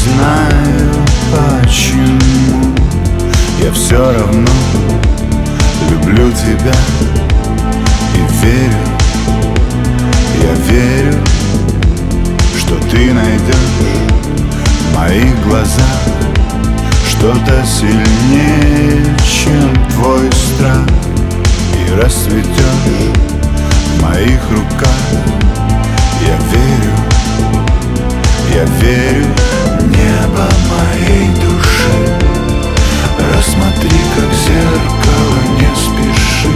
знаю почему. Я все равно люблю тебя и верю, я верю, что ты найдешь в моих глазах что-то сильнее, чем твой страх, и расцветешь в моих руках. Я верю в небо моей души. Рассмотри, как зеркало, не спеши.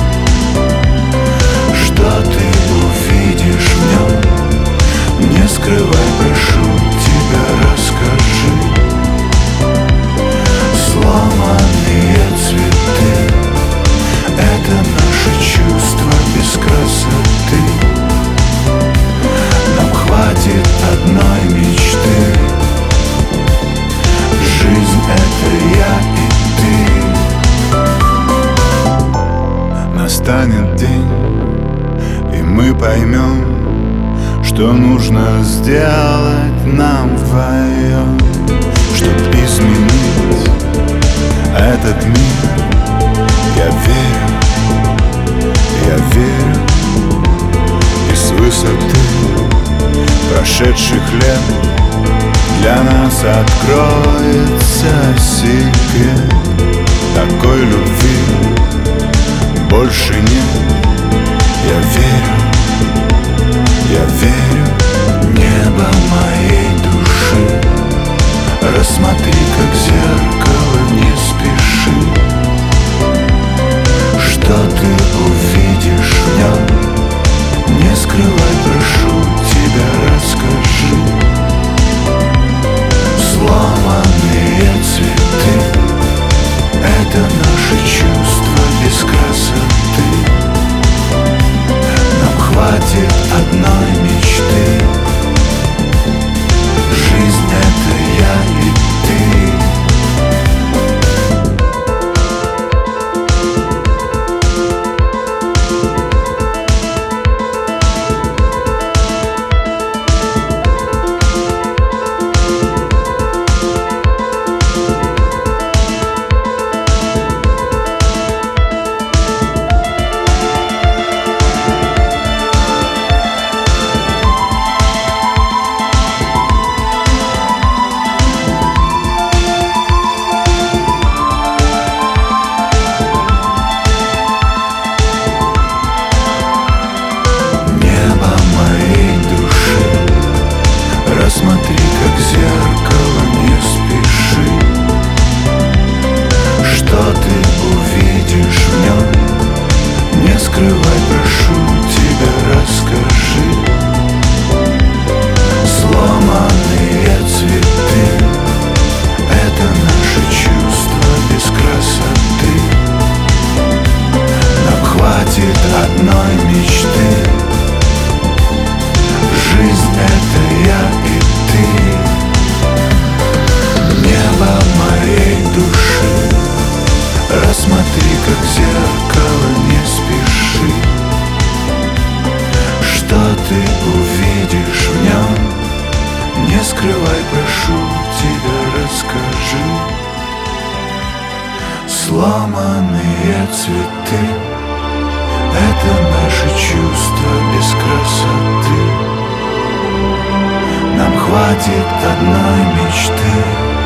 Что ты увидишь в нем, не скрывай, прошу тебя, расскажи. Сломанные цветы — это наше чувство без красоты. Нам хватит одной мечты. Жизнь — это я и ты. Настанет день, и мы поймем, что нужно сделать нам вдвоем, чтоб изменить этот мир. Я верю, и с высоты прошедших лет для нас откроется секрет. Такой любви больше нет. Я верю в небо моей души. Рассмотри, как зеркало, не спеши. Что ты увидишь в нем, не скрывай, прошу тебя, расскажи. Сломанные цветы — это наше чувство без красоты. Нам хватит одной мечты. Жизнь — это я и ты. Смотри, как зеркало, не спеши. Что ты увидишь в нем, не скрывай, прошу тебя, расскажи. Сломанные цветы — это наше чувство без красоты. Нам хватит одной мечты. Жизнь — это я и ты. Небо моей души. Рассмотри, как зеркало, не спеши. Что ты увидишь в нем, не скрывай, прошу тебя, расскажи. Сломанные цветы — это наше чувство без красоты. Нам хватит одной мечты.